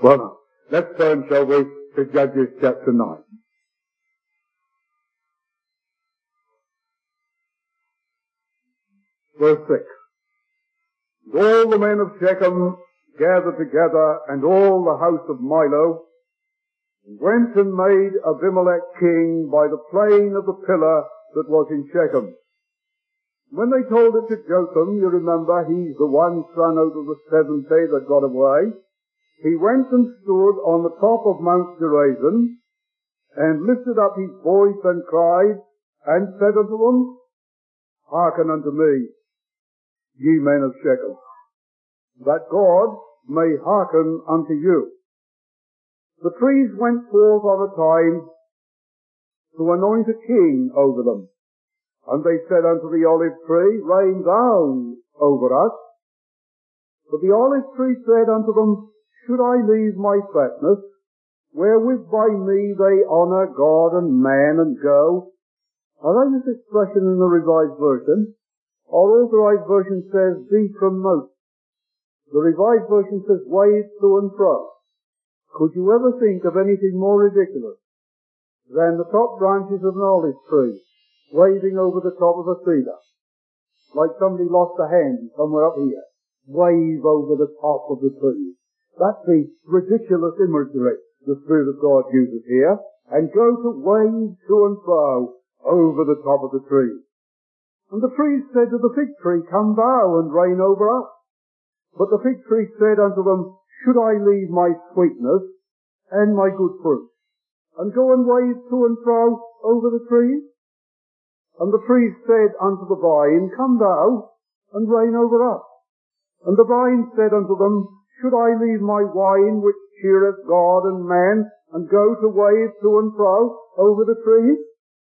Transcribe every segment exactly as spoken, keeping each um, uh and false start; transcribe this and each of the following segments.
Well, now, let's turn, shall we, to Judges chapter nine. Verse six. And all the men of Shechem gathered together, and all the house of Milo, and went and made Abimelech king by the plain of the pillar that was in Shechem. When they told it to Jotham, you remember, he's the one son out of the seventy that got away, he went and stood on the top of Mount Gerizim, and lifted up his voice and cried, and said unto them, Hearken unto me, ye men of Shechem, that God may hearken unto you. The trees went forth on a time to anoint a king over them. And they said unto the olive tree, Reign thou over us. But the olive tree said unto them, Should I leave my fatness, wherewith by me they honour God and man, and go? I like this expression in the Revised Version. Our Authorized Version says, be promoted. The Revised Version says, wave to and fro. Could you ever think of anything more ridiculous than the top branches of an olive tree waving over the top of a cedar? Like somebody lost a hand somewhere up here. Wave over the top of the tree. That's the ridiculous imagery the Spirit of God uses here. And go to wave to and fro over the top of the tree. And the trees said to the fig tree, Come thou and reign over us. But the fig tree said unto them, Should I leave my sweetness and my good fruit, and go and wave to and fro over the trees? And the trees said unto the vine, Come thou and reign over us. And the vine said unto them, Should I leave my wine which cheereth God and man, and go to wave to and fro over the trees?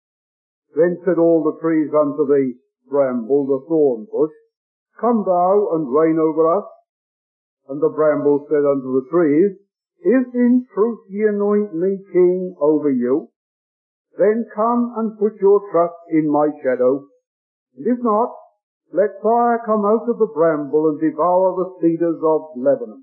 Then said all the trees unto the bramble, the thorn bush, Come thou and reign over us. And the bramble said unto the trees, If in truth ye anoint me king over you, then come and put your trust in my shadow. And if not, let fire come out of the bramble and devour the cedars of Lebanon.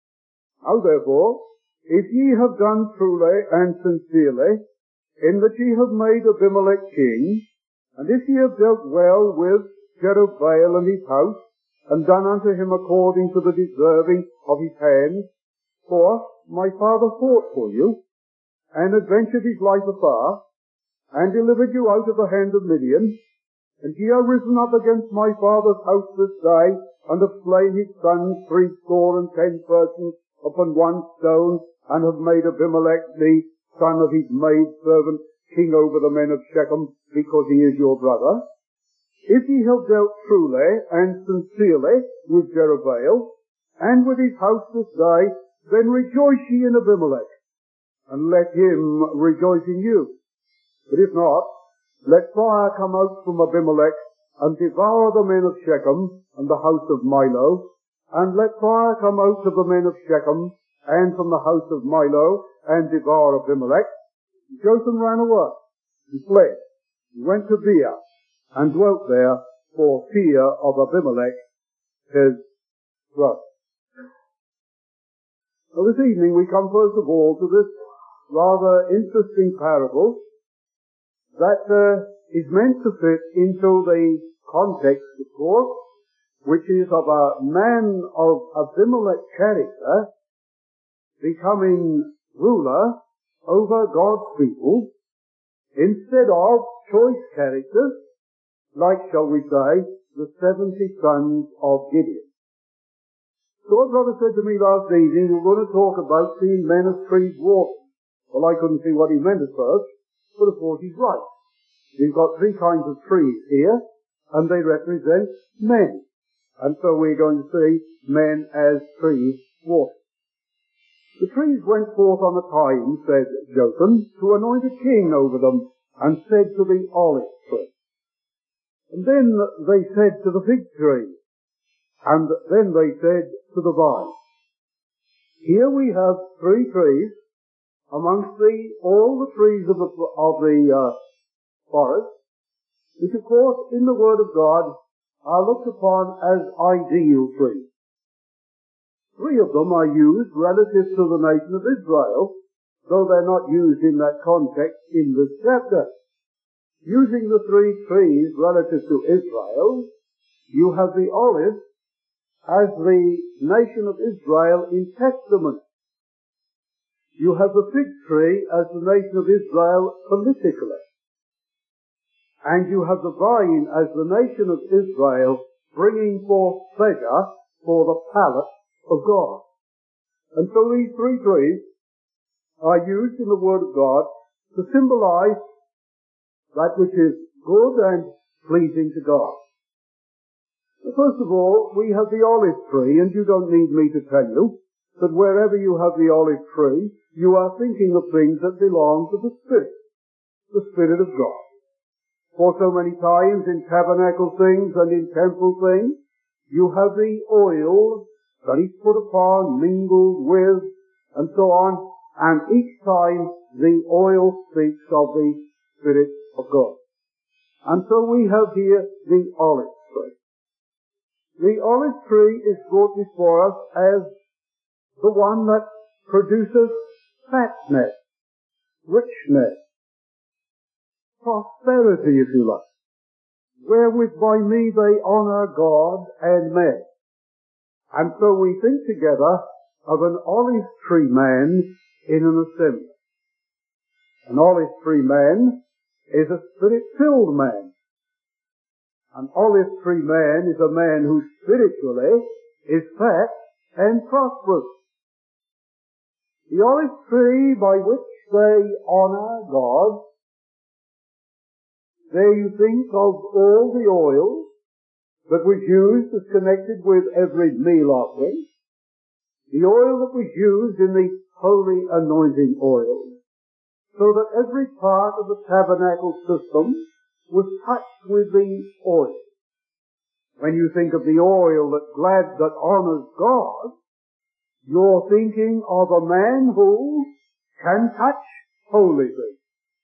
Now therefore, if ye have done truly and sincerely, in that ye have made Abimelech king, and if ye have dealt well with Jerubbaal and his house, and done unto him according to the deserving of his hands, for my father fought for you, and adventured his life afar, and delivered you out of the hand of Midian, and ye are risen up against my father's house this day, and have slain his sons threescore and ten persons upon one stone, and have made Abimelech the son of his maidservant king over the men of Shechem, because he is your brother. If ye have dealt truly and sincerely with Jerubbaal, and with his house this day, then rejoice ye in Abimelech, and let him rejoice in you. But if not, let fire come out from Abimelech, and devour the men of Shechem, and the house of Milo, and let fire come out of the men of Shechem, and from the house of Milo, and devour Abimelech. Jotham ran away, and fled, and went to Beer, and dwelt there for fear of Abimelech, his brother. Now this evening we come first of all to this rather interesting parable that uh, is meant to fit into the context, of course, which is of a man of Abimelech character becoming ruler over God's people instead of choice characters like, shall we say, the seventy sons of Gideon. So a brother said to me last evening, we're going to talk about seeing men as trees walking. Well, I couldn't see what he meant at first, but of course he's right. We've got three kinds of trees here, and they represent men. And so we're going to see men as trees walking. The trees went forth on a time, said Jotham, to anoint a king over them, and said to the olive tree. And then they said to the fig tree, and then they said to the vine. Here we have three trees amongst the, all the trees of the, of the uh, forest, which of course in the Word of God are looked upon as ideal trees. Three of them are used relative to the nation of Israel, though they're not used in that context in this chapter. Using the three trees relative to Israel, you have the olive as the nation of Israel in testament. You have the fig tree as the nation of Israel politically. And you have the vine as the nation of Israel bringing forth pleasure for the palate of God. And so these three trees are used in the Word of God to symbolize that which is good and pleasing to God. First of all, we have the olive tree, and you don't need me to tell you that wherever you have the olive tree, you are thinking of things that belong to the Spirit, the Spirit of God. For so many times in tabernacle things and in temple things, you have the oil that is put upon, mingled with, and so on, and each time the oil speaks of the Spirit of God. And so we have here the olive tree. The olive tree is brought before us as the one that produces fatness, richness, prosperity, if you like, wherewith by me they honour God and men. And so we think together of an olive tree man in an assembly. An olive tree man is a spirit-filled man. An olive tree man is a man who spiritually is fat and prosperous. The olive tree by which they honour God, there you think of all the oil that was used as connected with every meal offering, the oil that was used in the holy anointing oil, so that every part of the tabernacle system was touched with the oil. When you think of the oil that glad, that honours God, you're thinking of a man who can touch holy things,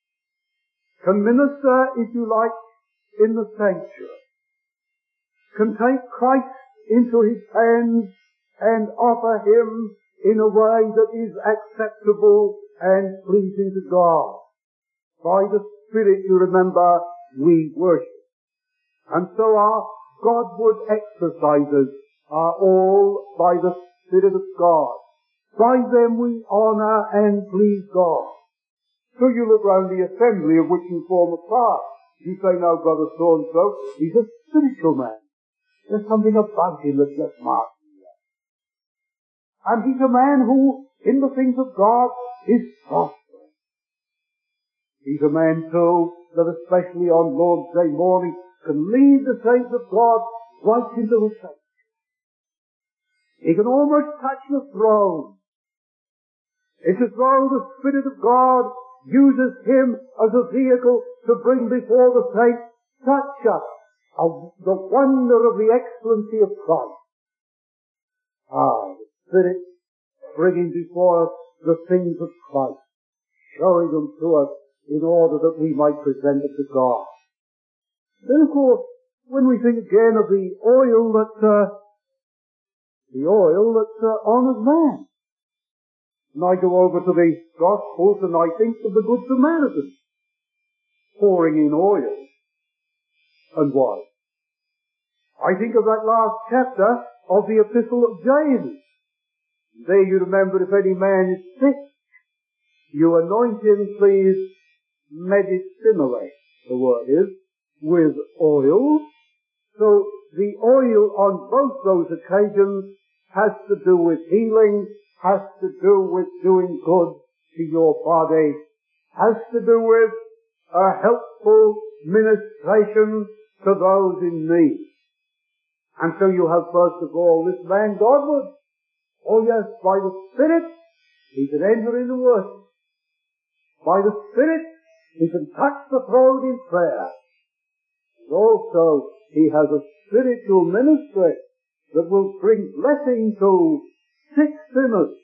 can minister, if you like, in the sanctuary, can take Christ into his hands and offer him in a way that is acceptable and pleasing to God. By the Spirit, you remember, we worship. And so our Godward exercises are all by the Spirit of God. By them we honour and please God. So you look round the assembly of which you form a part. You say, now, Brother so-and-so, he's a spiritual man. There's something about him that just marks him. And he's a man who, in the things of God, is prosperous. He's a man, too, that especially on Lord's Day morning can lead the saints of God right into the sanctuary. He can almost touch the throne. It's as though the Spirit of God uses him as a vehicle to bring before the saints such a, a the wonder of the excellency of Christ. Ah, the Spirit bringing before us the things of Christ, showing them to us in order that we might present it to God. Then, of course, when we think again of the oil that uh, the oil that uh, honours man, and I go over to the Gospels and I think of the Good Samaritan pouring in oil and wine. I think of that last chapter of the Epistle of James. There you remember, if any man is sick, you anoint him, please, medicinally, the word is, with oil. So the oil on both those occasions has to do with healing, has to do with doing good to your body, has to do with a helpful ministration to those in need. And so you have first of all this man Godward. Oh yes, by the Spirit he can enter into worship. By the Spirit he can touch the throne in prayer. And also he has a spiritual ministry that will bring blessing to sick sinners,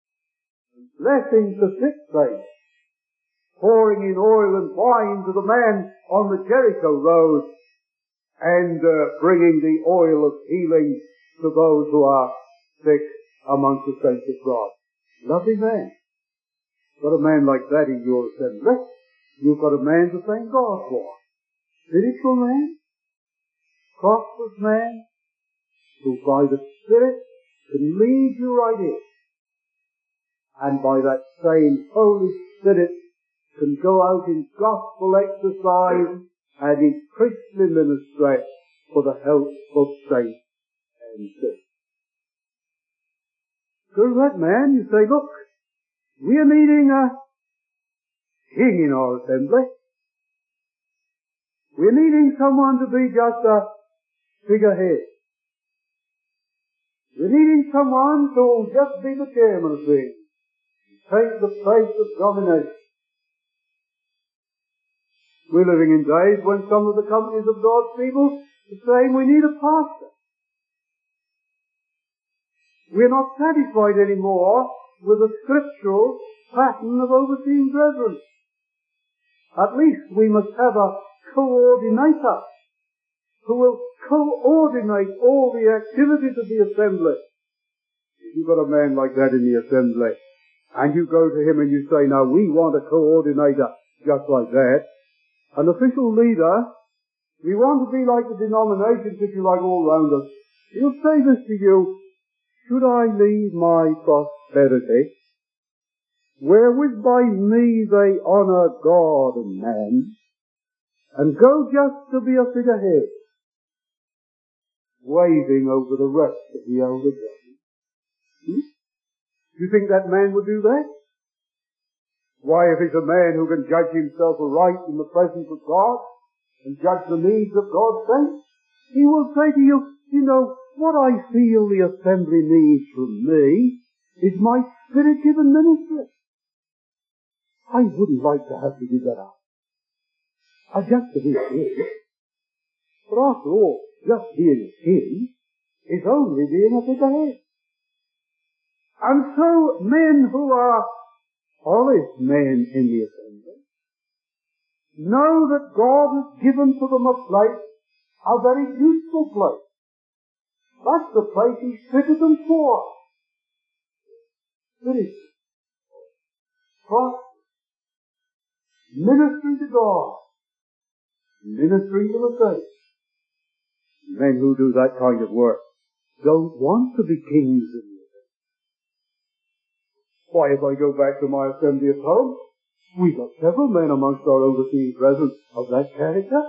blessing to sick saints, pouring in oil and wine to the man on the Jericho road, and uh, bringing the oil of healing to those who are sick amongst the saints of God. Lovely man. Got a man like that in your assembly, you've got a man to thank God for. Spiritual man, prosperous man, who by the Spirit can lead you right in. And by that same Holy Spirit can go out in gospel exercise and in priestly ministry for the help of saints and sinners. Go to that man, you say, look, we are needing a king in our assembly. We're needing someone to be just a figurehead. We're needing someone to just be the chairman of things, take the place of domination. We're living in days when some of the companies of God's people are saying we need a pastor. We're not satisfied anymore with a scriptural pattern of overseeing brethren. At least we must have a coordinator who will coordinate all the activities of the assembly. If you've got a man like that in the assembly, and you go to him and you say, now we want a coordinator just like that, an official leader, we want to be like the denominations, if you like, all round us. He'll say this to you, should I leave my prosperity, wherewith by me they honour God and man, and go just to be a figurehead, waving over the rest of the elder brethren? Hmm? You think that man would do that? Why, if he's a man who can judge himself aright in the presence of God and judge the needs of God's saints, he will say to you, you know, what I feel the assembly needs from me is my spirit-given ministry. I wouldn't like to have to give that up. I just to be a king. But after all, just being a king is only being a figurehead. And so men who are honest men in the assembly know that God has given to them a place, a very useful place. That's the place He's fitted them for. Spiritual, trust, ministering to God, ministering to the saints. Men who do that kind of work don't want to be kings in the assembly. Why, if I go back to my assembly at home, we've got several men amongst our overseas brethren of that character.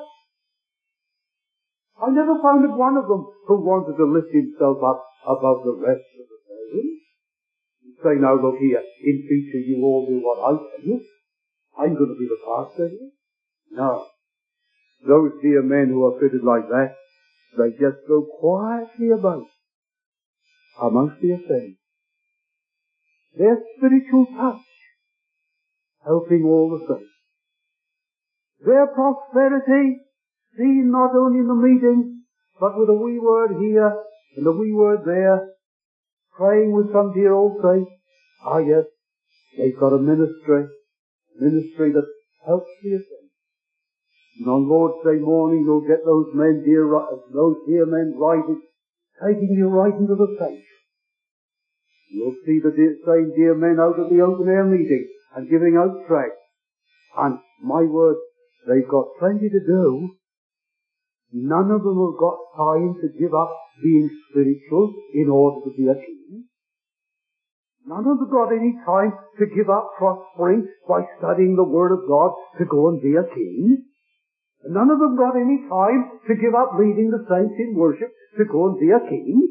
I never found one of them who wanted to lift himself up above the rest of the brethren. Say, now look here, in future you all do what I tell you. I'm going to be the pastor here. No. Those dear men who are fitted like that, they just go quietly about amongst the saints. Their spiritual touch helping all the saints. Their prosperity seen not only in the meeting, but with a wee word here and a wee word there, praying with some dear old saint. Ah yes, they've got a ministry, ministry that helps the saints. And on Lord's Day morning you'll get those men, dear, those dear men writing, taking you right into the sanctuary. You'll see the dear, same dear men out at the open air meeting and giving out tracts. And my word, they've got plenty to do. None of them have got time to give up being spiritual in order to be a king. None of them have got any time to give up prospering by studying the Word of God to go and be a king. None of them got any time to give up leading the saints in worship to go and be a king.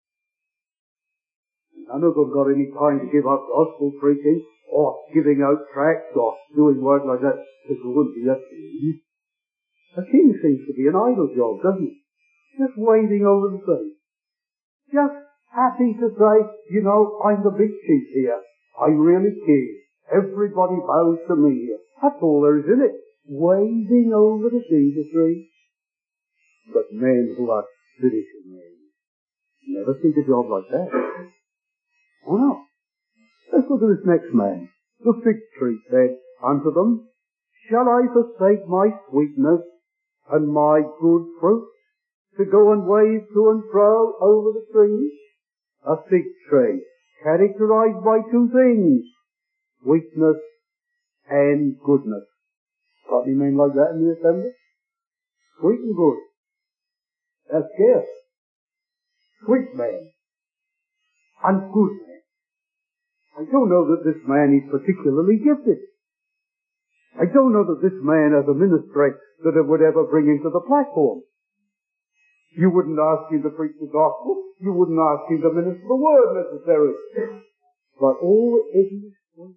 None of them got any time to give up gospel preaching or giving out tracts or doing work like that to go and be a king. A king seems to be an idle job, doesn't it? Just waving over the saints. Just happy to say, you know, I'm the big chief here. I'm really king. Everybody bows to me here. That's all there is in it. Waving over the cedar tree. But men who are spiritual men never see the job like that. Oh no. Let's look at this next man. The fig tree said unto them, shall I forsake my sweetness and my good fruit to go and wave to and fro over the trees? A fig tree characterized by two things, sweetness and goodness. Got any men like that in the assembly? Sweet and good. That's scarce. Sweet man and good man. I don't know that this man is particularly gifted. I don't know that this man has a ministry that it would ever bring into the platform. You wouldn't ask him to preach the gospel. You wouldn't ask him to minister the word necessarily. But all isn't sweet.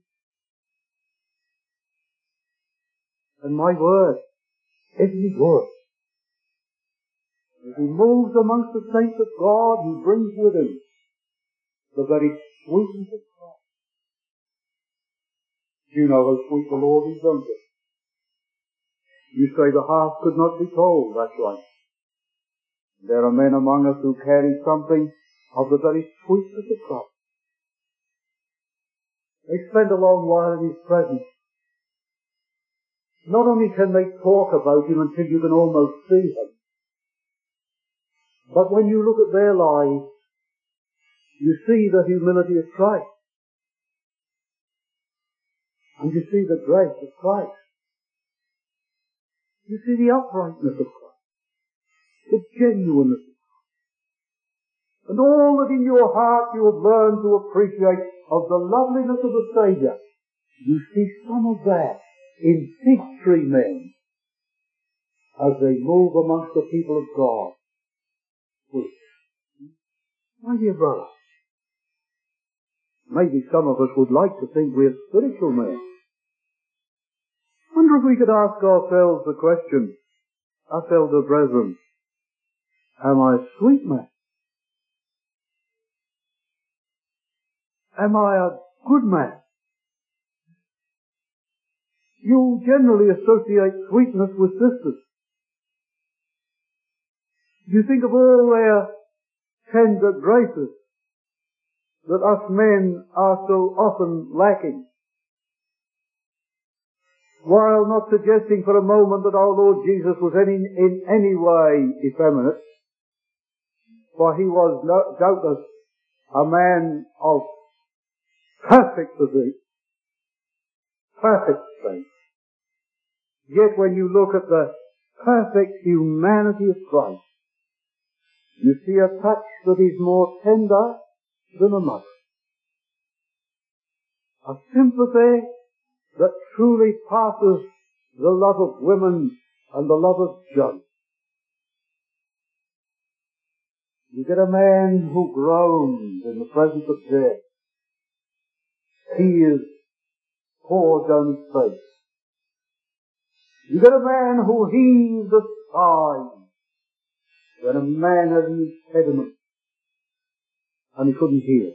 And my word, isn't he good? As he moves amongst the saints of God, he brings with him the very sweetness of God. You know how sweet the Lord is, don't you? You say the half could not be told, that's right. There are men among us who carry something of the very sweetness of God. They spend a long while in his presence. Not only can they talk about him until you can almost see him, but when you look at their lives, you see the humility of Christ. And you see the grace of Christ. You see the uprightness of Christ. The genuineness of Christ. And all that in your heart you have learned to appreciate of the loveliness of the Saviour, you see some of that in fig tree men as they move amongst the people of God. My dear brother, maybe some of us would like to think we're spiritual men. Wonder if we could ask ourselves the question, us elder brethren, am I a sweet man? Am I a good man? You generally associate sweetness with sisters. You think of all their tender graces that us men are so often lacking, while not suggesting for a moment that our Lord Jesus was any, in any way effeminate, for he was no, doubtless a man of perfect physique, perfect strength. Yet when you look at the perfect humanity of Christ, you see a touch that is more tender than a mother. A sympathy that truly passes the love of women and the love of children. You get a man who groans in the presence of death. Tears pour down his face. You get a man who heaves a sigh when a man had an impediment and he couldn't hear.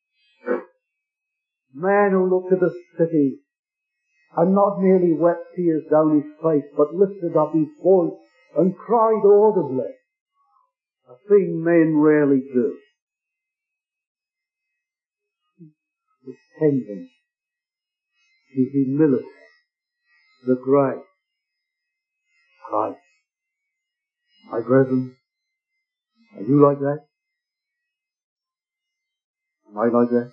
Man who looked at the city and not merely wept tears down his face, but lifted up his voice and cried audibly, a thing men rarely do. The tenderness, the humility, the grace, Christ. My brethren, are you like that? Am I like that?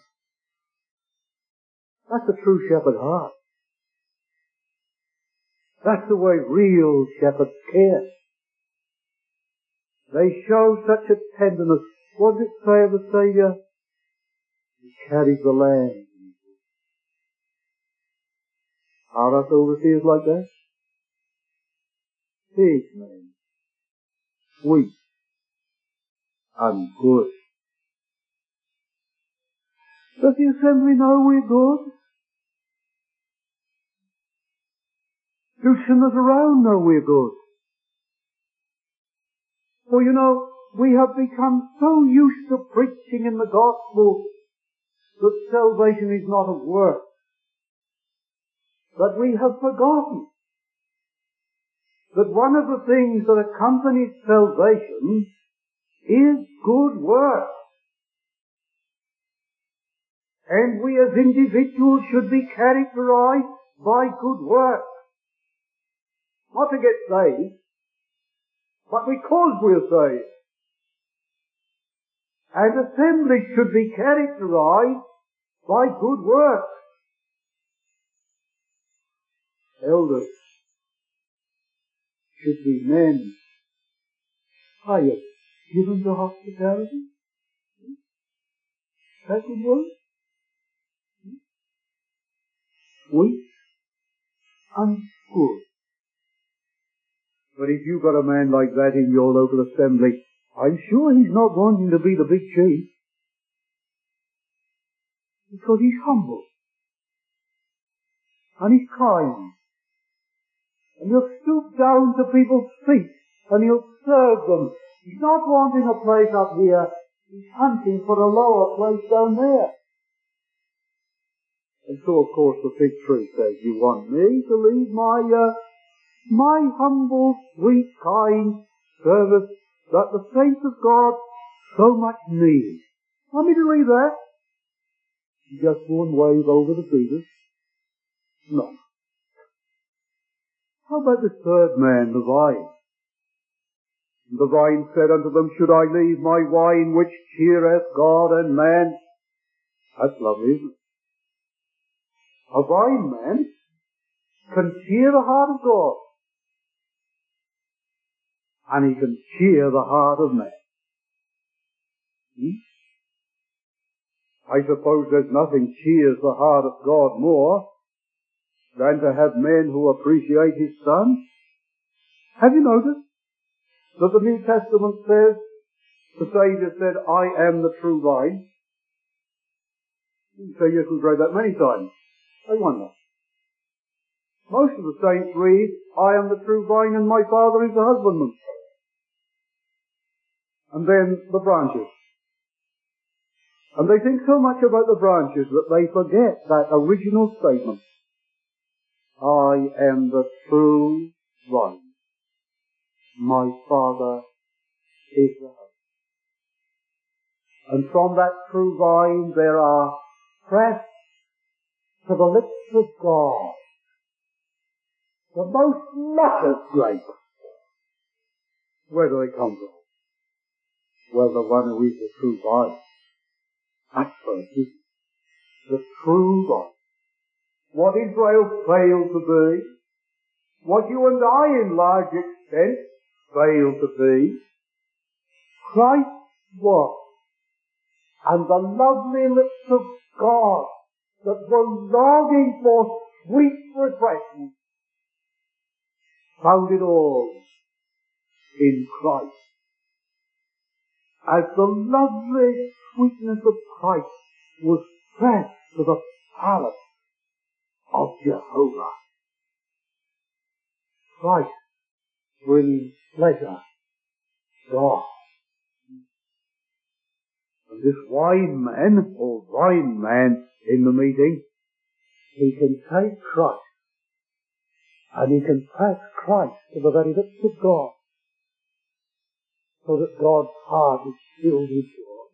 That's the true shepherd heart. That's the way real shepherds care. They show such a tenderness. What does it say of the Saviour? He carries the lamb. Are us overseers like that? Big men, sweet and good. Does the assembly know we're good? Do sinners around know we're good? For you know, we have become so used to preaching in the gospel that salvation is not of works, that we have forgotten that one of the things that accompanies salvation is good works. And we as individuals should be characterized by good works. Not to get saved, but because we're saved. And assemblies should be characterized by good works. Elders should be men. Are you given to hospitality? That good work? Sweet and good. But if you've got a man like that in your local assembly, I'm sure he's not wanting to be the big chief. Because he's humble. And he's kind. And he'll stoop down to people's feet and he'll serve them. He's not wanting a place up here. He's hunting for a lower place down there. And so, of course, the fig tree says, you want me to leave my, uh, my humble, sweet, kind service that the saints of God so much need. Want me to leave that? Just go and wave over the feeders? No. How about the third man, the vine? And the vine said unto them, should I leave my wine which cheereth God and man? That's lovely, isn't it? A vine man can cheer the heart of God. And he can cheer the heart of man. Hmm? I suppose there's nothing cheers the heart of God more than to have men who appreciate His Son. Have you noticed that the New Testament says, the Saviour said, I am the true vine? So you can read that many times. I wonder. Most of the saints read, I am the true vine and my Father is the husbandman. And then the branches. And they think so much about the branches that they forget that original statement. I am the true vine. My Father is the husband. And from that true vine there are pressed to the lips of God the most luscious grapes. Where do they come from? Well, the one who is the true vine. That's first, isn't it? The true vine. What Israel failed to be, what you and I in large extent failed to be, Christ was. And the lovely lips of God that were longing for sweet refreshment found it all in Christ. As the lovely sweetness of Christ was pressed to the palate of Jehovah, Christ brings pleasure, God. And this wine man, or vine man in the meeting, he can take Christ, and he can press Christ to the very lips of God, so that God's heart is filled with joy.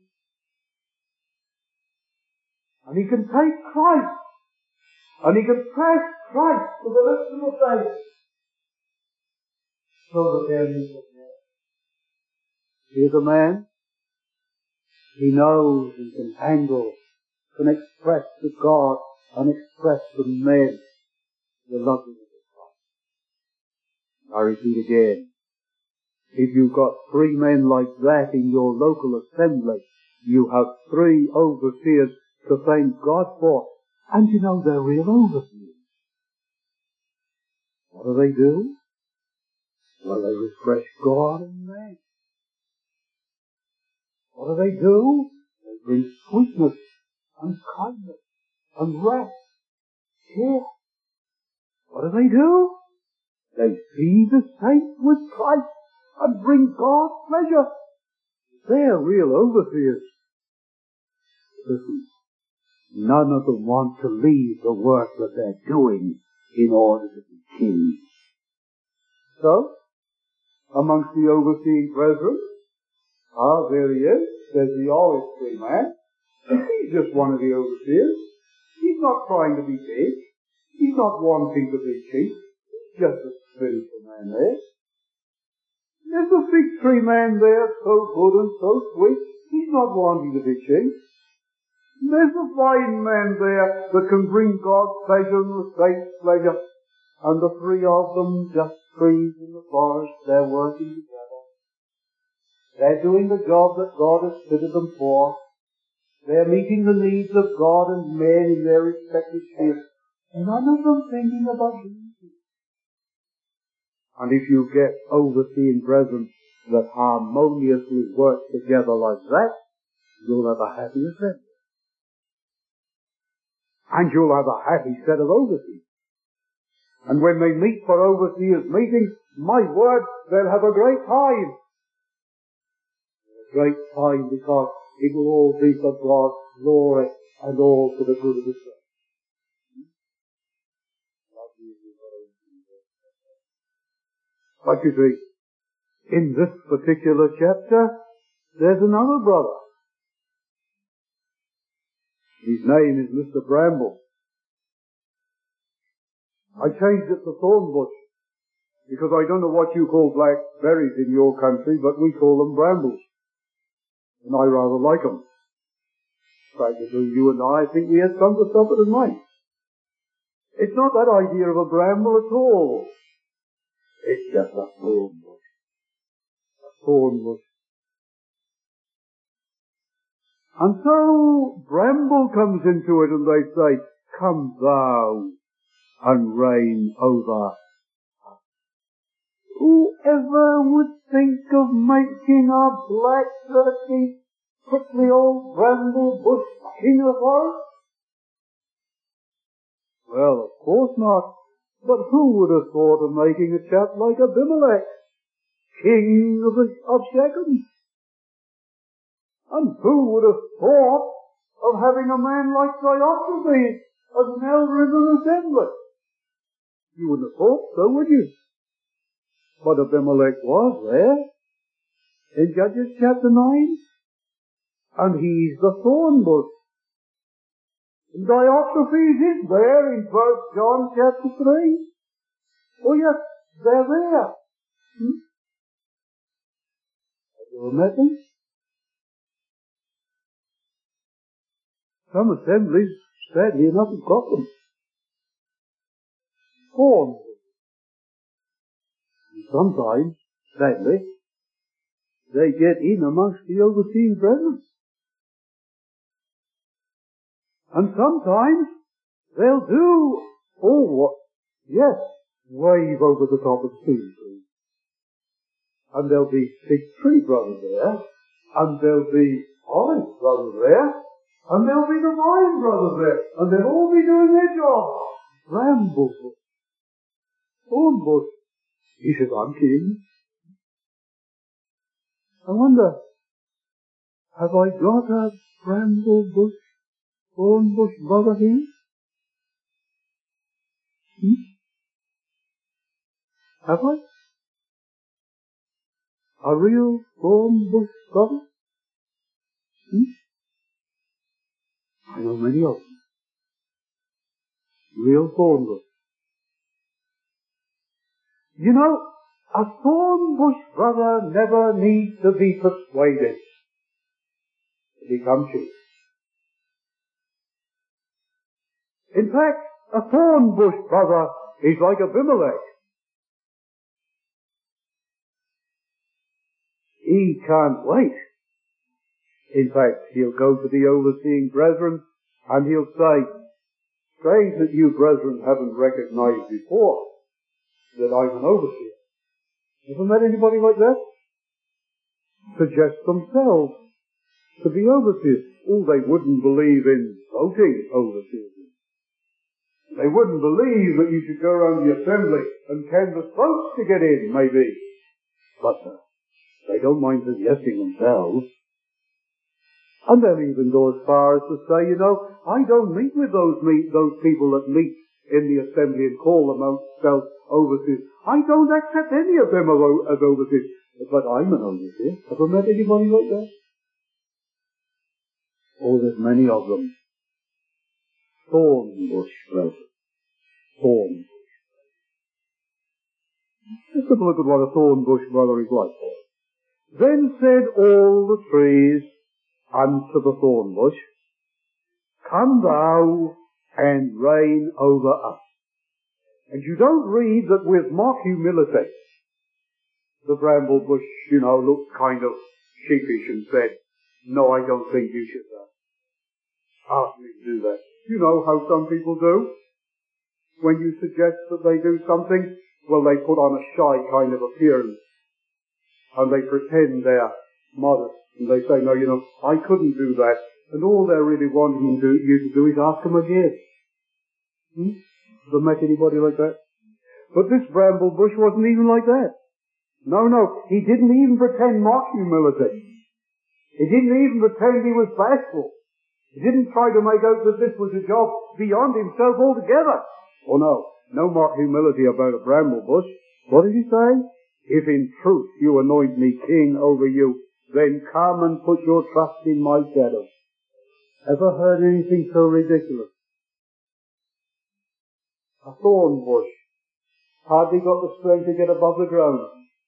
And he can take Christ, and he can press Christ to the lips of the saints, so that there is a man. Here's a man. He knows and can handle, can express to God and express to men the loveliness of Christ. I repeat again. If you've got three men like that in your local assembly, you have three overseers to thank God for. And you know they're real overseers. What do they do? Well, they refresh God and man. What do they do? They bring sweetness and kindness and rest. Care. What do they do? They feed the saints with Christ and bring God pleasure. They're real overseers. Listen, none of them want to leave the work that they're doing in order to be kings. So, amongst the overseeing brethren, ah, there he is, there's the olive tree man. He's just one of the overseers. He's not trying to be big. He's not wanting to be chief. He's just a spiritual man there. There's the fig tree man there, so good and so sweet. He's not wanting to be chief. There's a fine man there that can bring God's pleasure and the state's pleasure. And the three of them, just trees in the forest, they're working together. They're doing the job that God has fitted them for. They're meeting the needs of God and men in their respective spheres. None of them thinking about Jesus. And if you get overseeing brethren that harmoniously work together like that, you'll have a happy assembly. And you'll have a happy set of overseers. And when they meet for overseers' meetings, my word, they'll have a great time. A great time because it will all be for God's glory and all for the good of the church. But you see, in this particular chapter, there's another brother. His name is Mister Bramble. I changed it to Thornbush, because I don't know what you call blackberries in your country, but we call them brambles. And I rather like them. Practically, you and I, I think we had some to supper tonight. It's not that idea of a bramble at all. It's just a thornbush. A thornbush. And so Bramble comes into it and they say, come thou and reign over us. Whoever would think of making a black turkey, prickly old bramble bush king of us? Well, of course not. But who would have thought of making a chap like Abimelech, king of, the, of Shechem? And who would have thought of having a man like Diotrephes as an elder in an assembly? You wouldn't have thought so, would you? But Abimelech was there in Judges chapter nine. And he's the thorn bush. Diotrephes is there in First John chapter three. Oh yes, they're there. Hmm? Have you ever met them? Some assemblies, sadly enough, have got them. Thorn bush. And sometimes, sadly, they get in amongst the overseeing brethren. And sometimes they'll do, oh, what, yes, wave over the top of the tree. And there'll be big tree brother there, and there'll be olive brother there, and there'll be the vine brother there, and they'll all be doing their job. Bramble bush, thorn bush. He says, I'm king. I wonder, have I got a bramble bush, thorn bush brother here? Hmm? Have I? A real thorn bush brother? Hmm? I know many of them. Real thorn bush. You know, a thorn bush brother never needs to be persuaded to become chief. In fact, a thorn bush brother is like Abimelech. He can't wait. In fact, he'll go to the overseeing brethren and he'll say, strange that you brethren haven't recognized before that I'm an overseer. Ever met anybody like that? Suggest themselves to be overseers. Oh, they wouldn't believe in voting overseers. They wouldn't believe that you should go around the assembly and canvass votes to get in, maybe. But uh, they don't mind suggesting themselves. And they'll even go as far as to say, you know, I don't meet with those meet, those people that meet in the assembly and call themselves overseers. I don't accept any of them as overseers. But I'm an overseer. Have I met anybody like that? Oh, there's many of them. Thorn bush brothers. Thorn bush. Let's have a look at what a thorn bush brother is like. Then said all the trees unto the thorn bush, come thou and reign over us. And you don't read that with mock humility, the bramble bush, you know, looked kind of sheepish and said, no, I don't think you should uh, ask me to do that. You know how some people do. When you suggest that they do something, well, they put on a shy kind of appearance. And they pretend they're modest. And they say, no, you know, I couldn't do that. And all they're really wanting to, you to do is ask them again. Hmm? Ever met anybody like that? But this bramble bush wasn't even like that. No, no, he didn't even pretend mock humility. He didn't even pretend he was bashful. He didn't try to make out that this was a job beyond himself altogether. Oh no, no mock humility about a bramble bush. What did he say? If in truth you anoint me king over you, then come and put your trust in my shadow. Ever heard anything so ridiculous? A thorn bush hardly got the strength to get above the ground.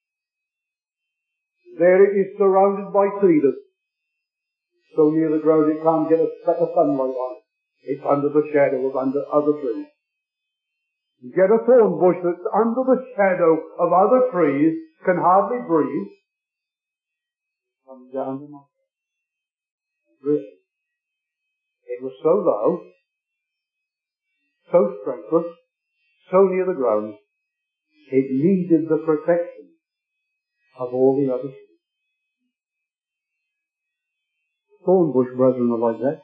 There it is, surrounded by cedars. So near the ground it can't get a speck of sunlight on it. It's under the shadow of under other trees. You get a thorn bush that's under the shadow of other trees, can hardly breathe. Comes down to my really. It was so low, so strengthless, so near the ground, it needed the protection of all the other trees. Thorn bush brethren are like that.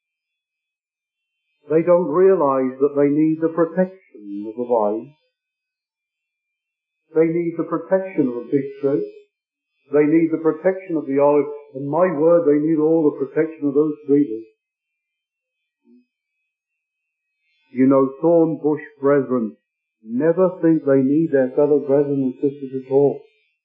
They don't realize that they need the protection of the vine. They need the protection of the fig tree. They need the protection of the olive. And my word, they need all the protection of those trees. You know, thorn bush brethren never think they need their fellow brethren and sisters at all.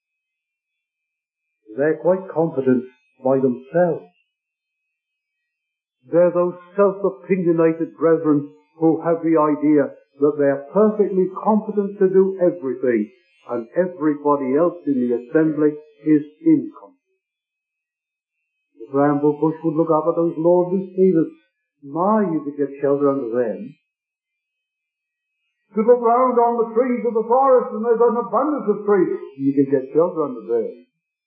They're quite competent by themselves. They're those self-opinionated brethren who have the idea that they're perfectly competent to do everything, and everybody else in the assembly is incompetent. The bramble bush would look up at those lordly cedars. My, you could get shelter under them. To look round on the trees of the forest, and there's an abundance of trees. You can get shelter under them.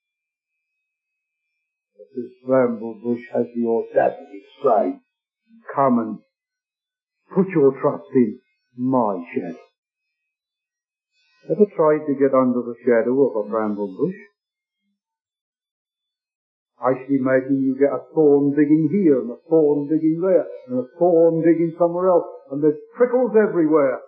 But this bramble bush has the audacity to say, come and put your trust in my shadow. Ever tried to get under the shadow of a bramble bush? I should imagine you get a thorn digging here, and a thorn digging there, and a thorn digging somewhere else, and there's prickles everywhere.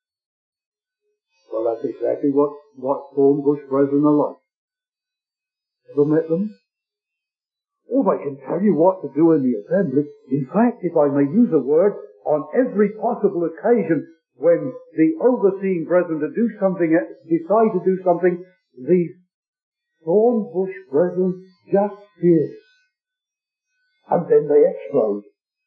Well, that's exactly what, what thorn bush brethren are like. Ever met them? Oh, they can tell you what to do in the assembly. In fact, if I may use a word, on every possible occasion when the overseeing brethren to do something, decide to do something, these thorn bush brethren just fierce. And then they explode.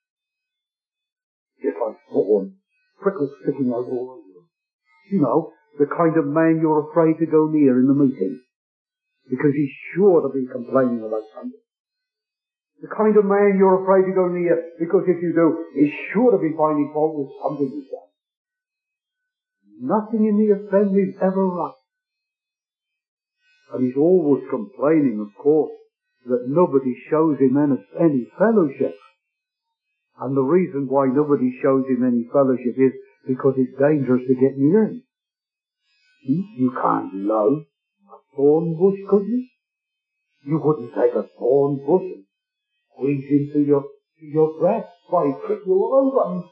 Just like thorns, prickles sticking out all over them. You know, the kind of man you're afraid to go near in the meeting, because he's sure to be complaining about something. The kind of man you're afraid to go near, because if you do, he's sure to be finding fault with something he's done. Nothing in the assembly is ever right. And he's always complaining, of course, that nobody shows him any fellowship. And the reason why nobody shows him any fellowship is because it's dangerous to get near him. You can't love a thorn bush, could you? You wouldn't take a thorn bush and squeeze into your, to your breast by prick you all over.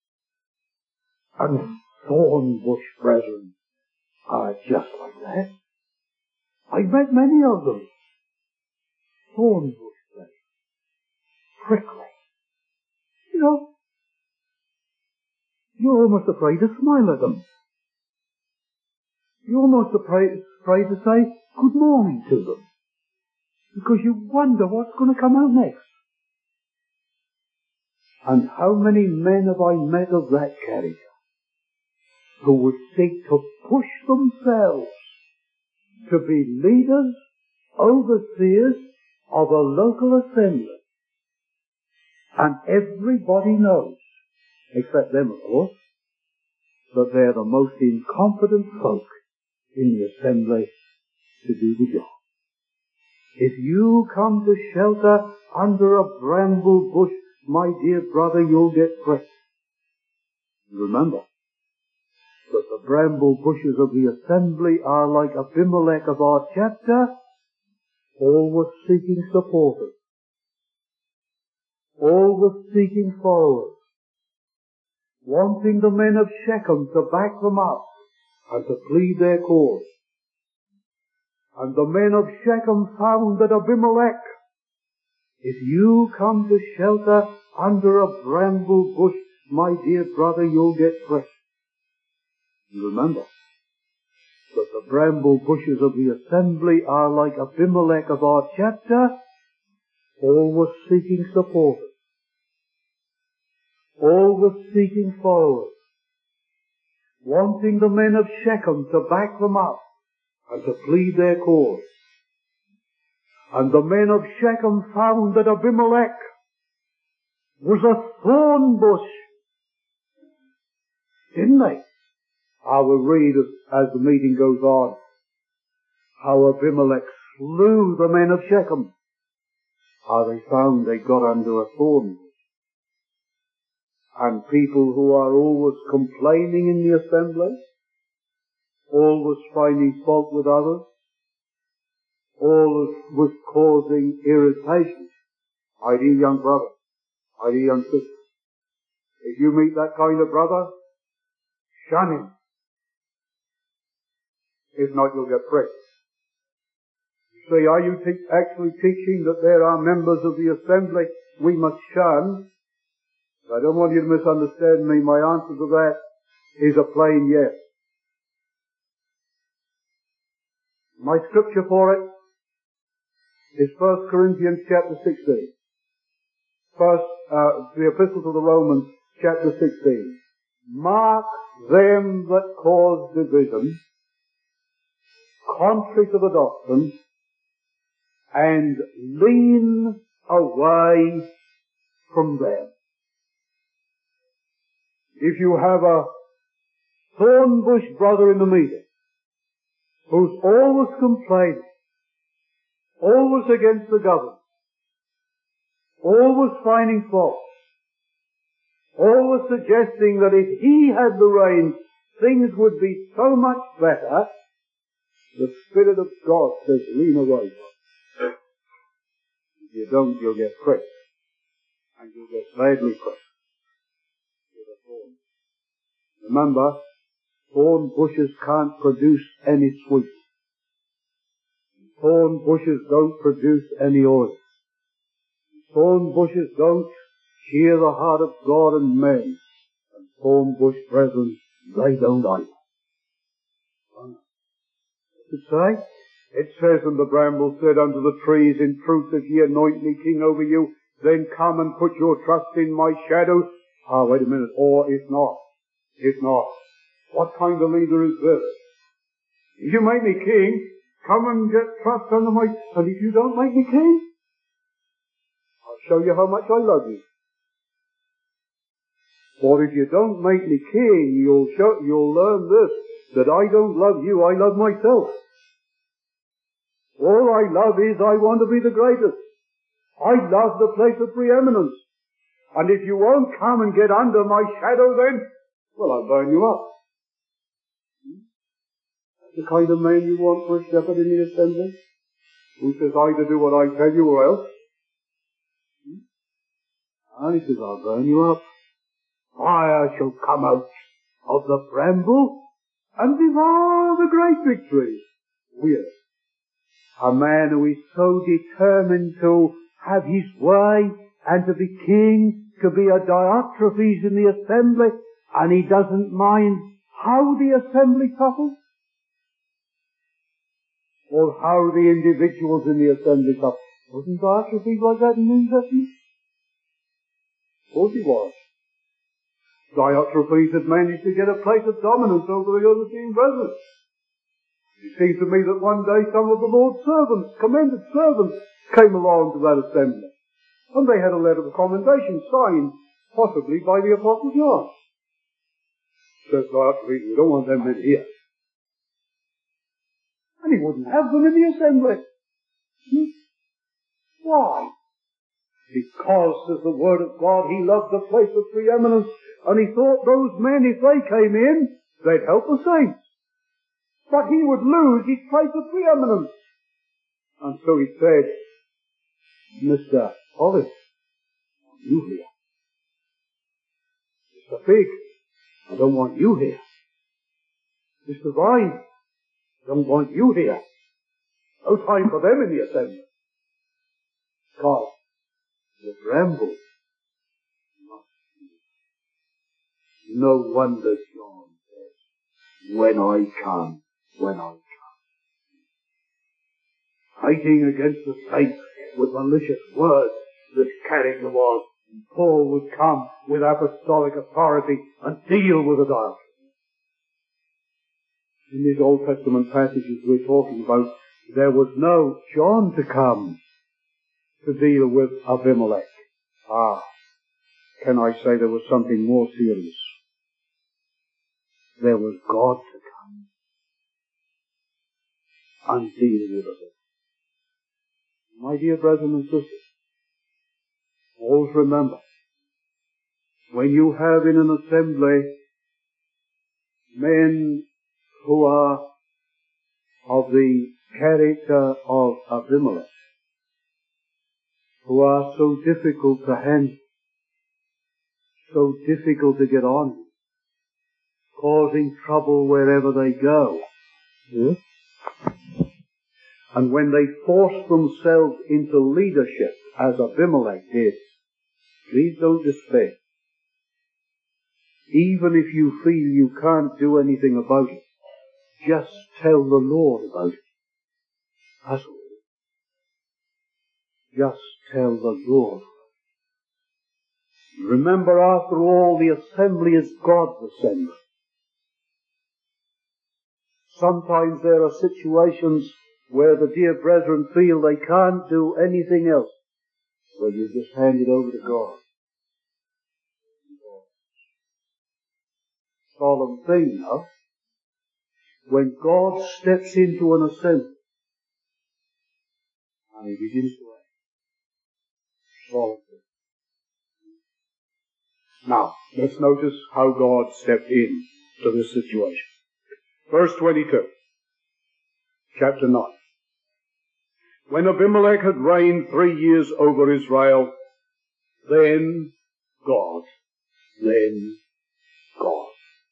And thorn bush brethren are just like that. I've met many of them. Thorn bush brethren. Prickly. You know, you're almost afraid to smile at them. You're almost afraid, afraid to say good morning to them, because you wonder what's going to come out next. And how many men have I met of that character, who would seek to push themselves to be leaders, overseers of a local assembly, And everybody knows, except them of course, that they're the most incompetent folk in the assembly to do the job. If you come to shelter under a bramble bush, my dear brother, you'll get pricked. Remember that the bramble bushes of the assembly are like Abimelech of our chapter, always seeking supporters, always seeking followers, wanting the men of Shechem to back them up and to plead their cause. And the men of Shechem found that Abimelech, if you come to shelter under a bramble bush, my dear brother, you'll get pricked. Remember that the bramble bushes of the assembly are like Abimelech of our chapter, always seeking supporters, always seeking followers, wanting the men of Shechem to back them up and to plead their cause. And the men of Shechem found that Abimelech was a thorn bush. Didn't they? I will read as, as the meeting goes on how Abimelech slew the men of Shechem. How they found they got under a thorn bush. And people who are always complaining in the assembly, always finding fault with others, always was causing irritation. My dear young brother, my dear young sister, if you meet that kind of brother, shun him. If not, you'll get pricked. You see, are you te- actually teaching that there are members of the assembly we must shun? I don't want you to misunderstand me. My answer to that is a plain yes. My scripture for it is First Corinthians chapter sixteen. First, uh, the Epistle to the Romans chapter sixteen. Mark them that cause division, contrary to the doctrine, and lean away from them. If you have a thorn bush brother in the meeting, who's always complaining, always against the government, always finding fault, always suggesting that if he had the reins, things would be so much better, the Spirit of God says, lean away from it. If you don't, you'll get pricked, and you'll get badly pricked with a thorn. Remember, thorn bushes can't produce any sweet. Thorn bushes don't produce any oil. Thorn bushes don't cheer the heart of God and men. And thorn bush brethren, they don't either. What's it say? It says, and the bramble said unto the trees, in truth, if ye anoint me king over you, then come and put your trust in my shadow. Ah, wait a minute. Or if not, if not, what kind of leader is this? If you make me king, come and get trust under my... And if you don't make me king, I'll show you how much I love you. For if you don't make me king, you'll show, you'll learn this, that I don't love you, I love myself. All I love is I want to be the greatest. I love the place of preeminence. And if you won't come and get under my shadow then, well, I'll burn you up. That's the kind of man you want for a shepherd in the assembly, who says either do what I tell you or else. And he says, I'll burn you up. Fire shall come out of the bramble and devour the great victory. Weird. A man who is so determined to have his way and to be king, to be a Diotrephes in the assembly, and he doesn't mind how the assembly suffers, or how the individuals in the assembly suffer. Wasn't Diotrephes like that in the New Testament? Of course he was. Diotrephes had managed to get a place of dominance over the other team brethren. It seems to me that one day some of the Lord's servants, commended servants, came along to that assembly. And they had a letter of commendation signed, possibly by the Apostle John. Says God, we don't want them men here. And he wouldn't have them in the assembly. Hmm? Why? Because, says the Word of God, he loved the place of preeminence, and he thought those men, if they came in, they'd help the saints. But he would lose his place of preeminence. And so he said, Mister Olive, you here. Mister Fig, I don't want you here. Mister Vine, I don't want you here. No time for them in the assembly. God, the bramble must be. No wonder John says, when I come, when I come. Fighting against the saints with malicious words, this character was. And Paul would come with apostolic authority and deal with the diocese. In these Old Testament passages we're talking about, there was no John to come to deal with Abimelech. Ah, can I say there was something more serious? There was God to come and deal with it. My dear brethren and sisters, always remember, when you have in an assembly men who are of the character of Abimelech, who are so difficult to handle, so difficult to get on with, causing trouble wherever they go. Yeah? And when they force themselves into leadership, as Abimelech did, please don't despair. Even if you feel you can't do anything about it, just tell the Lord about it. That's all. Just tell the Lord. Remember, after all, the assembly is God's assembly. Sometimes there are situations where the dear brethren feel they can't do anything else. Well, you just hand it over to God. Solemn thing, no? When God steps into an assembly and he begins to act. Solemn thing. Now, let's notice how God stepped in to this situation. Verse twenty-two, chapter nine. When Abimelech had reigned three years over Israel, then God, then God.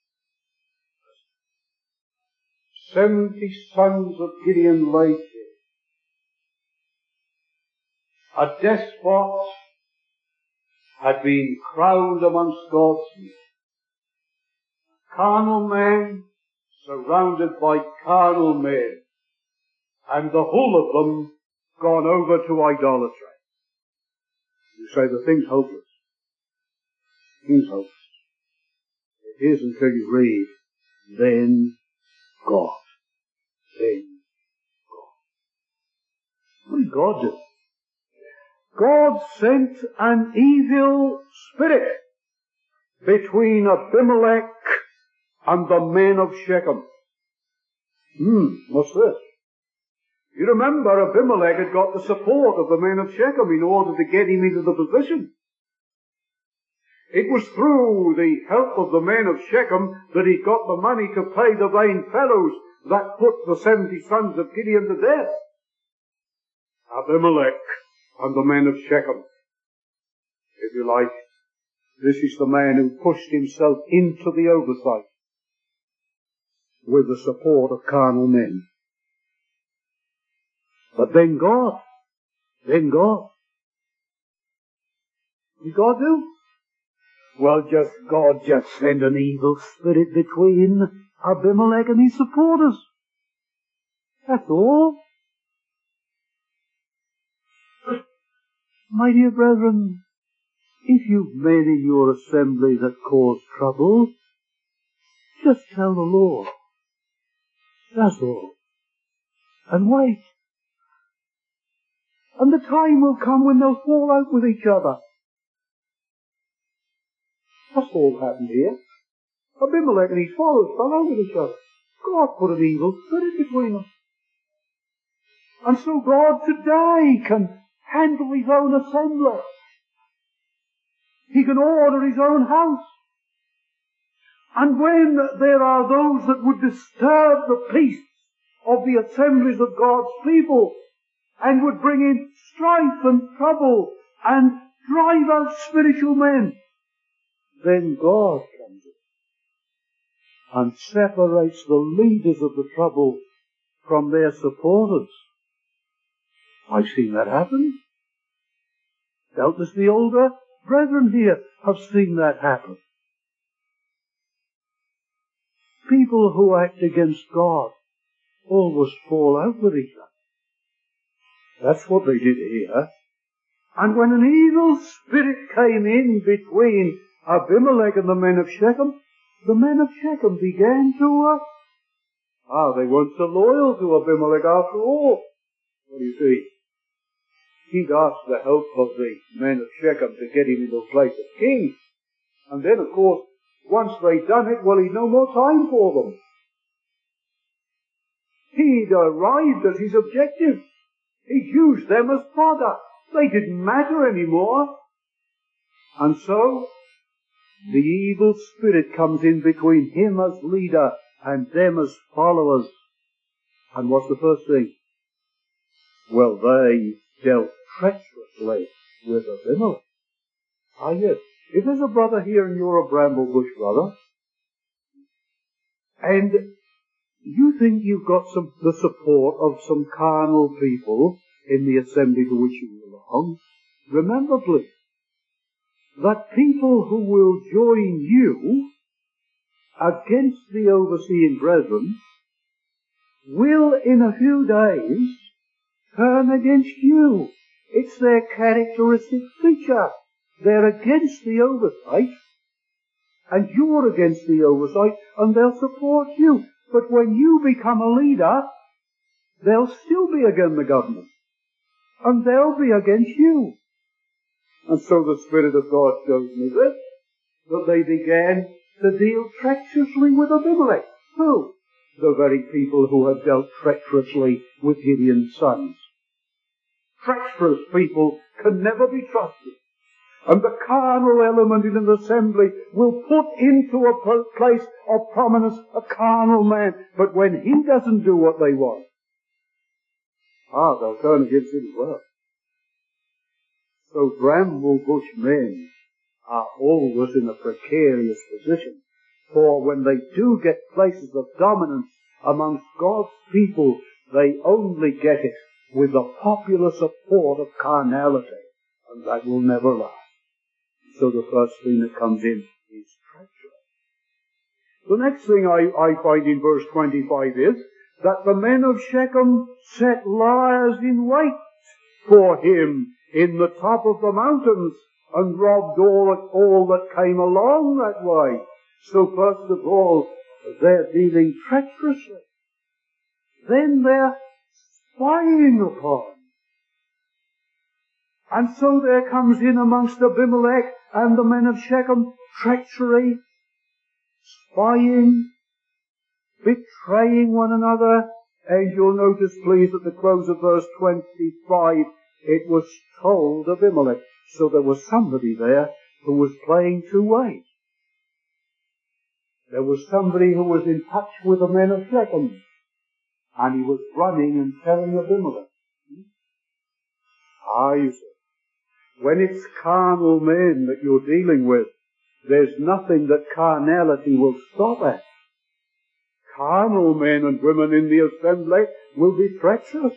Seventy sons of Gideon lay dead. A despot had been crowned amongst God's people. A carnal man surrounded by carnal men, and the whole of them gone over to idolatry. You say the thing's hopeless. The thing's hopeless. It is until you read, then God. Then God. What did God do? God sent an evil spirit between Abimelech and the men of Shechem. Hmm, what's this? You remember Abimelech had got the support of the men of Shechem in order to get him into the position. It was through the help of the men of Shechem that he got the money to pay the vain fellows that put the seventy sons of Gideon to death. Abimelech and the men of Shechem. If you like, this is the man who pushed himself into the oversight with the support of carnal men. But then God, then God. What did God do? Well, just God just sent an evil spirit between Abimelech and his supporters. That's all. My dear brethren, if you've men in your assembly that cause trouble, just tell the Lord. That's all. And wait. And the time will come when they'll fall out with each other. That's all happened here. Abimelech and his followers fell out with each other. God put an evil spirit between them. And so God today can handle his own assembly. He can order his own house. And when there are those that would disturb the peace of the assemblies of God's people and would bring in strife and trouble and drive out spiritual men, then God comes in and separates the leaders of the trouble from their supporters. I've seen that happen. Doubtless the older brethren here have seen that happen. People who act against God always fall out with each other. That's what they did here. And when an evil spirit came in between Abimelech and the men of Shechem, the men of Shechem began to, uh, ah, they weren't so loyal to Abimelech after all. What do you see? He'd asked the help of the men of Shechem to get him into a place of king. And then, of course, once they'd done it, well, he'd no more time for them. He'd arrived at his objective. He'd used them as fodder. They didn't matter anymore. And so, the evil spirit comes in between him as leader and them as followers. And what's the first thing? Well, they dealt treacherously with Abimelech. Ah, yes. If there's a brother here and you're a Bramblebush brother, and you think you've got some the support of some carnal people in the assembly to which you belong, remember, please, that people who will join you against the overseeing brethren will in a few days turn against you. It's their characteristic feature. They're against the oversight, and you're against the oversight, and they'll support you. But when you become a leader, they'll still be against the government, and they'll be against you. And so the Spirit of God shows me this, that they began to deal treacherously with Abimelech. Who? The very people who had dealt treacherously with Gideon's sons. Treacherous people can never be trusted. And the carnal element in an assembly will put into a place of prominence a carnal man. But when he doesn't do what they want, ah, they'll turn against him as well. So Bramblebush men are always in a precarious position. For when they do get places of dominance amongst God's people, they only get it with the popular support of carnality. And that will never last. So the first thing that comes in is treachery. The next thing I, I find in verse twenty-five is that the men of Shechem set liars in wait for him in the top of the mountains and robbed all, all that came along that way. So first of all, they're dealing treacherously. Then they're spying upon. And so there comes in amongst Abimelech and the men of Shechem treachery, spying, betraying one another. And you'll notice, please, at the close of verse twenty-five, it was told Abimelech. So there was somebody there who was playing two ways. There was somebody who was in touch with the men of Shechem, and he was running and telling Abimelech. Ah, you see. When it's carnal men that you're dealing with, there's nothing that carnality will stop at. Carnal men and women in the assembly will be treacherous.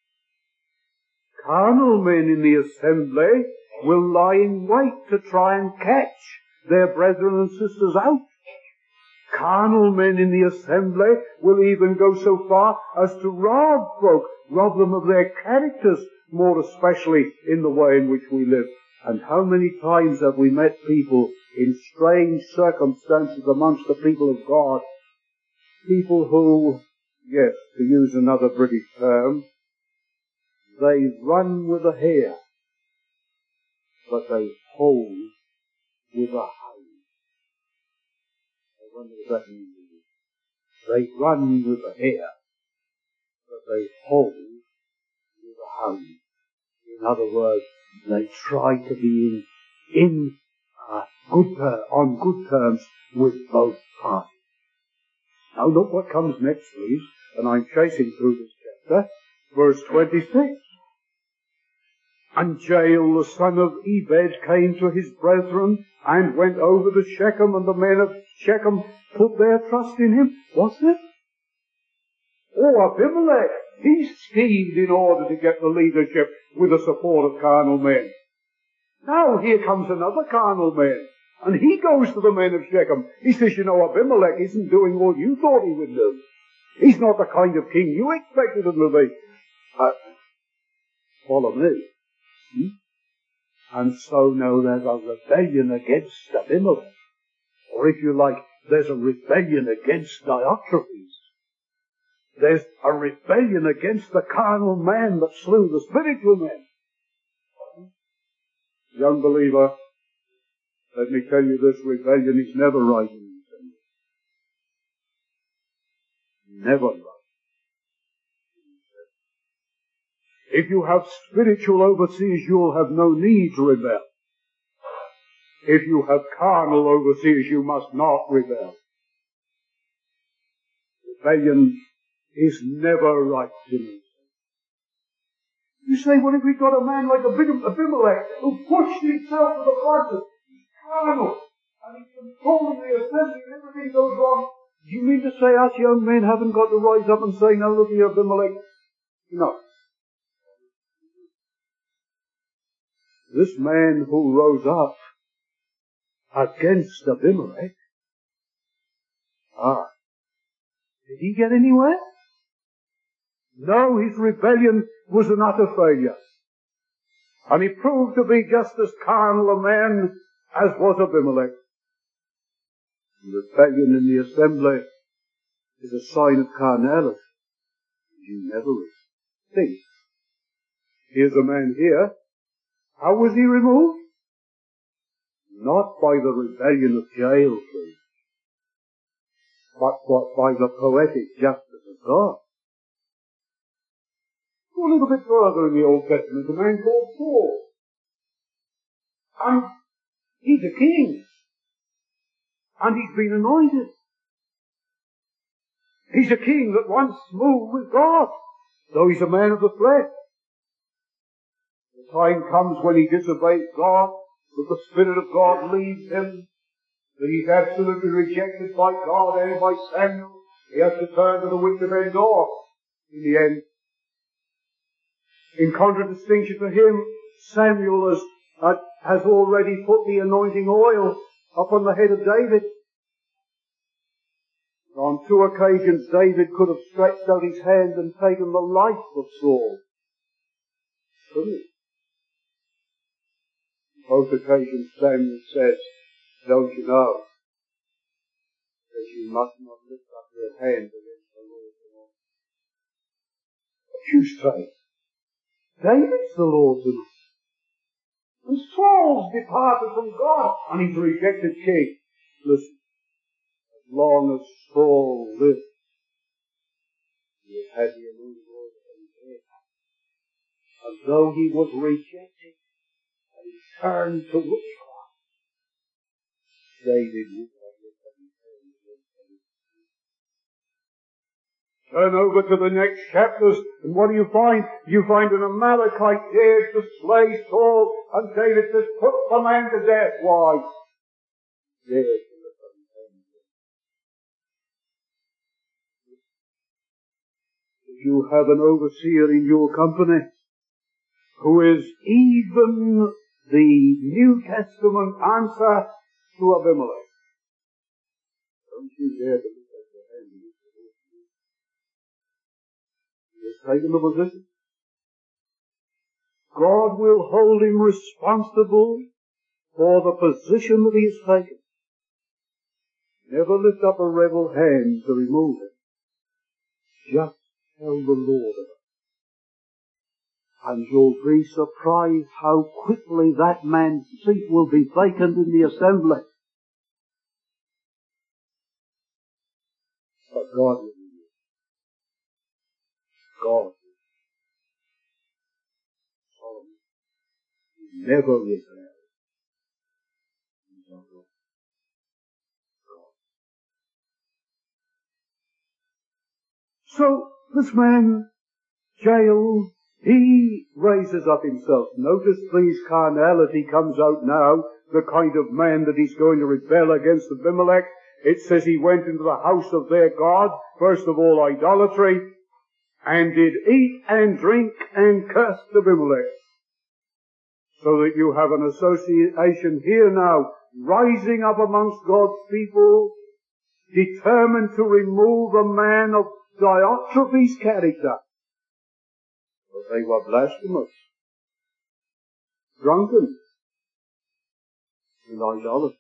Carnal men in the assembly will lie in wait to try and catch their brethren and sisters out. Carnal men in the assembly will even go so far as to rob folk, rob them of their characters, more especially in the way in which we live. And how many times have we met people in strange circumstances amongst the people of God, people who, yes, to use another British term, They run with a hare, but they hold with a hound. I wonder what that means. They run with a hare, but they hold with a hound. In other words, they try to be in, in uh, good ter- on good terms with both parties. Now look what comes next, please, and I'm chasing through this chapter, verse twenty-six. And Jael, the son of Ebed, came to his brethren and went over to Shechem, and the men of Shechem put their trust in him. What's it? Oh, Abimelech, he schemed in order to get the leadership with the support of carnal men. Now here comes another carnal man, and he goes to the men of Shechem. He says, you know, Abimelech isn't doing what you thought he would do. He's not the kind of king you expected him to be. Uh, follow me. Hmm? And so now there's a rebellion against Abimelech. Or if you like, there's a rebellion against Diotrephes. There's a rebellion against the carnal man that slew the spiritual man. Young believer, let me tell you, this rebellion is never right in the Never right. If you have spiritual overseers, you'll have no need to rebel. If you have carnal overseers, you must not rebel. Rebellion is never right in it. You say, well, if we've got a man like Abimelech who pushed himself to the front, he's carnal, and he's controlling the assembly and everything goes wrong, do you mean to say us young men haven't got to rise up and say, no, look here, Abimelech? No. This man who rose up against Abimelech, ah, did he get anywhere? No, his rebellion was an utter failure. And he proved to be just as carnal a man as was Abimelech. Rebellion in the assembly is a sign of carnality. You never think. Here's a man here. How was he removed? Not by the rebellion of Jael, please, but by the poetic justice of God. Go a little bit further in the Old Testament, a man called Saul. And he's a king. And he's been anointed. He's a king that once moved with God, though he's a man of the flesh. The time comes when he disobeys God, that the Spirit of God leaves him, that he's absolutely rejected by God and by Samuel. He has to turn to the witch of Endor in the end. In contradistinction to him, Samuel has, uh, has already put the anointing oil upon the head of David. On two occasions, David could have stretched out his hand and taken the life of Saul. Couldn't he? Both occasions, Samuel says, don't you know that you must not lift up your hand against the Lord tonight? What you say? David's the Lord's anointed. And Saul's departed from God, and he's a rejected king. Listen, as long as Saul lived, he had the anointed oil on his head. And though he was rejected, and he turned to witchcraft, David would not lift up his hand against him. Turn over to the next chapters, and what do you find? You find an Amalekite dared to slay Saul, and David says, put the man to death. Why? Dared to lift up his hand against him. If you have an overseer in your company who is even the New Testament answer to Abimelech, don't you dare to lift up your hand against him. He has taken the position. God will hold him responsible for the position that he has taken. Never lift up a rebel hand to remove it. Just tell the Lord of it. And you'll be surprised how quickly that man's seat will be vacant in the assembly. But God will be with God. Solomon never rebelled. So this man, Jael, he raises up himself. Notice, please, carnality comes out now, the kind of man that he's going to rebel against Abimelech. It says he went into the house of their God, first of all idolatry, and did eat and drink and cursed Abimelech. So that you have an association here now, rising up amongst God's people, determined to remove a man of Diotrephes' character. But they were blasphemous, drunken, and idolaters.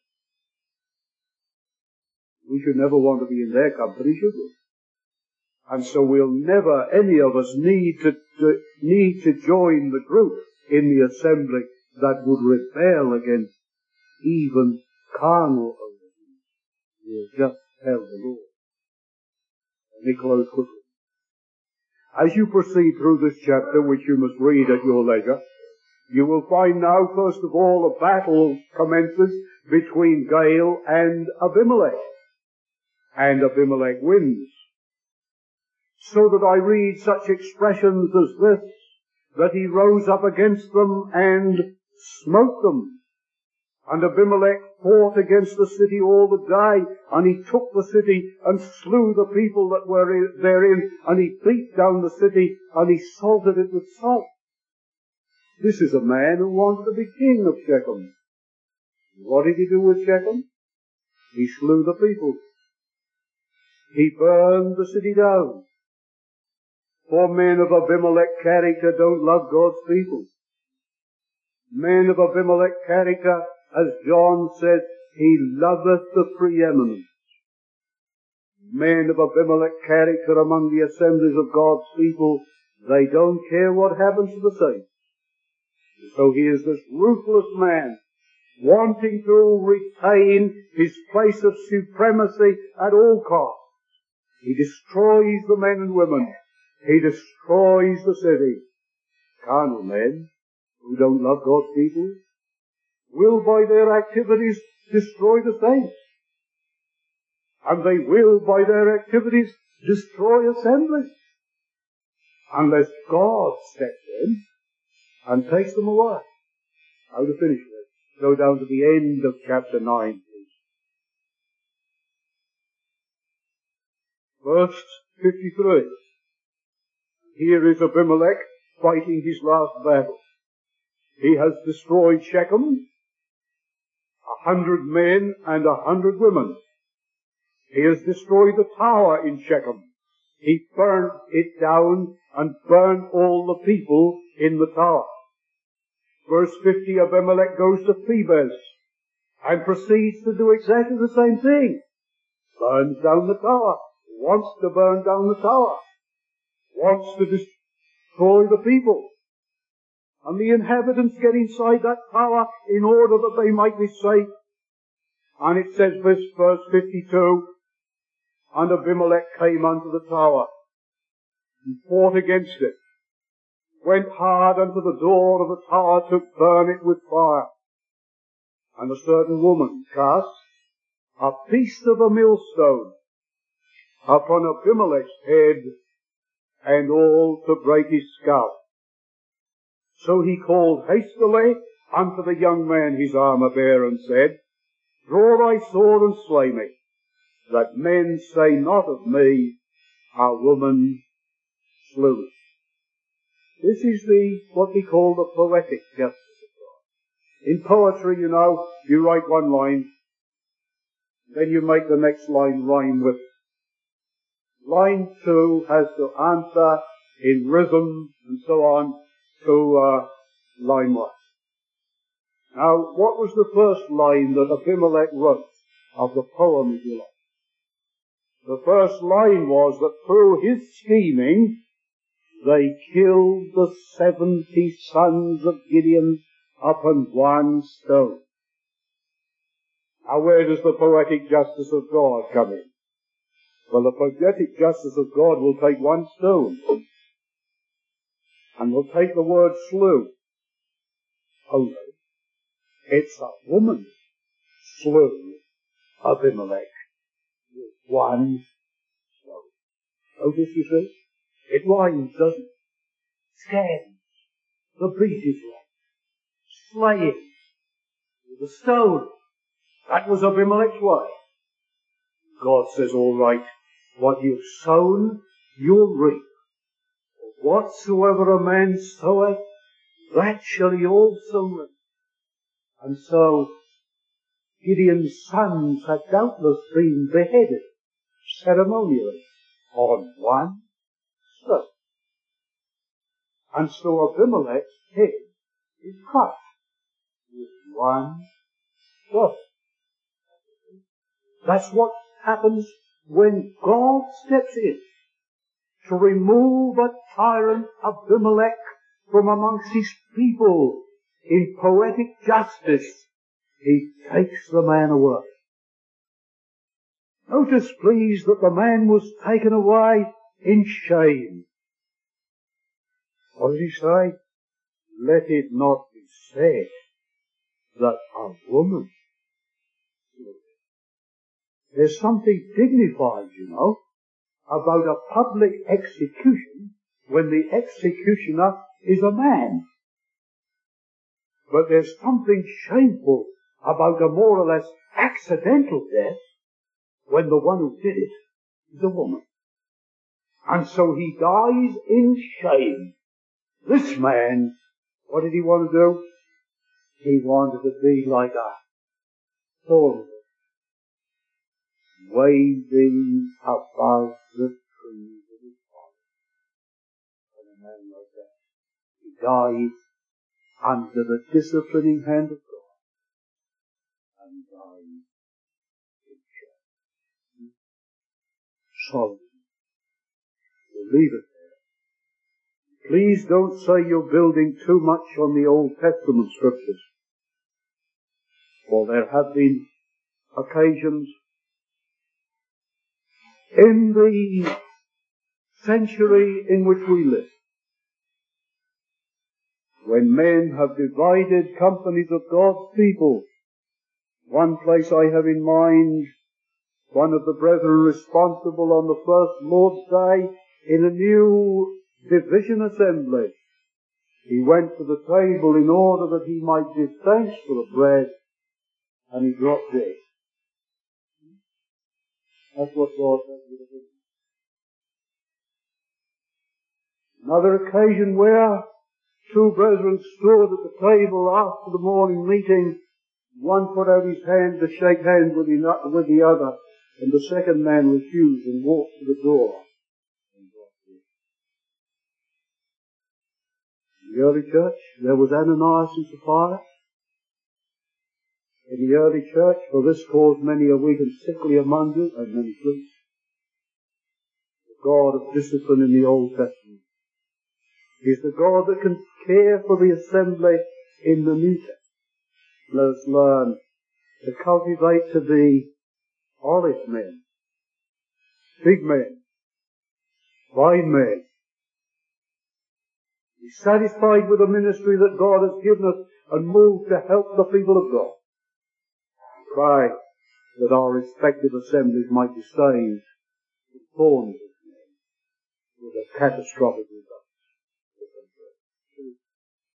We should never want to be in their company, should we? And so we'll never, any of us, need to, to need to join the group in the assembly that would rebel against even carnal obedience. We'll just tell the Lord. Let me close quickly. As you proceed through this chapter, which you must read at your leisure, you will find now, first of all, a battle commences between Jael and Abimelech. And Abimelech wins. So that I read such expressions as this, that he rose up against them and smote them. And Abimelech fought against the city all the day, and he took the city and slew the people that were in, therein, and he beat down the city, and he salted it with salt. This is a man who wanted to be king of Shechem. What did he do with Shechem? He slew the people. He burned the city down. For men of Abimelech character don't love God's people. Men of Abimelech character, as John said, he loveth the preeminence. Men of Abimelech character among the assemblies of God's people, they don't care what happens to the saints. So he is this ruthless man, wanting to retain his place of supremacy at all costs. He destroys the men and women. He destroys the city. Carnal men who don't love God's people will by their activities destroy the saints. And they will by their activities destroy assemblies. Unless God steps in and takes them away. How to finish this? Go down to the end of chapter nine, please. Verse fifty-three. Here is Abimelech fighting his last battle. He has destroyed Shechem, a hundred men and a hundred women. He has destroyed the tower in Shechem. He burnt it down and burnt all the people in the tower. Verse fifty, Abimelech goes to Thebez and proceeds to do exactly the same thing. Burns down the tower. Wants to burn down the tower. Wants to destroy the people. And the inhabitants get inside that tower in order that they might be safe. And it says, verse, verse fifty-two, and Abimelech came unto the tower and fought against it, went hard unto the door of the tower to burn it with fire. And a certain woman cast a piece of a millstone upon Abimelech's head, and all to break his skull. So he called hastily unto the young man his armour-bearer, and said, Draw thy sword and slay me, that men say not of me, a woman slew us. This is the, what we call the poetic justice of God. In poetry, you know, you write one line, then you make the next line rhyme with it. Line two has to answer in rhythm and so on to uh, line one. Now, what was the first line that Abimelech wrote of the poem, if you like? The first line was that through his scheming, they killed the seventy sons of Gideon upon one stone. Now where does the poetic justice of God come in? Well, the poetic justice of God will take one stone and will take the word slew. Only it's a woman slew Abimelech with one stone. Notice, you see? It rhymes, doesn't it? Scans. The beat is right. Slaying with a stone. That was Abimelech's way. God says, all right, what you've sown, you'll reap. Whatsoever a man soweth, that shall he also reap. And so, Gideon's sons had doubtless been beheaded ceremonially on one stone. And so Abimelech's head is cut with one stone. That's what happens when God steps in to remove a tyrant Abimelech from amongst his people. In poetic justice, he takes the man away. Notice, please, that the man was taken away in shame. What did he say? Let it not be said that a woman. There's something dignified, you know, about a public execution when the executioner is a man. But there's something shameful about a more or less accidental death when the one who did it is a woman. And so he dies in shame. This man, what did he want to do? He wanted to be like a thorn waving above the trees of his forest. And a man like that, he died under the disciplining hand of God and died in shame. So, we'll leave it there. Please don't say you're building too much on the Old Testament scriptures, for there have been occasions in the century in which we live when men have divided companies of God's people. One place I have in mind, one of the brethren responsible on the first Lord's Day in a new division assembly. He went to the table in order that he might give thanks for the bread, and he dropped dead. That's what God does with the business. Another occasion where two brethren stood at the table after the morning meeting. One put out his hand to shake hands with the, with the other, and the second man refused and walked to the door. In the early church, there was Ananias and Sapphira. In the early church, for this cause many are weak and sickly among you, and many priests. The God of discipline in the Old Testament is the God that can care for the assembly in the New Testament. Let us learn to cultivate to be olive men, fig men, vine men. Be satisfied with the ministry that God has given us and move to help the people of God. Pray that our respective assemblies might be saved from thorns with a catastrophic result.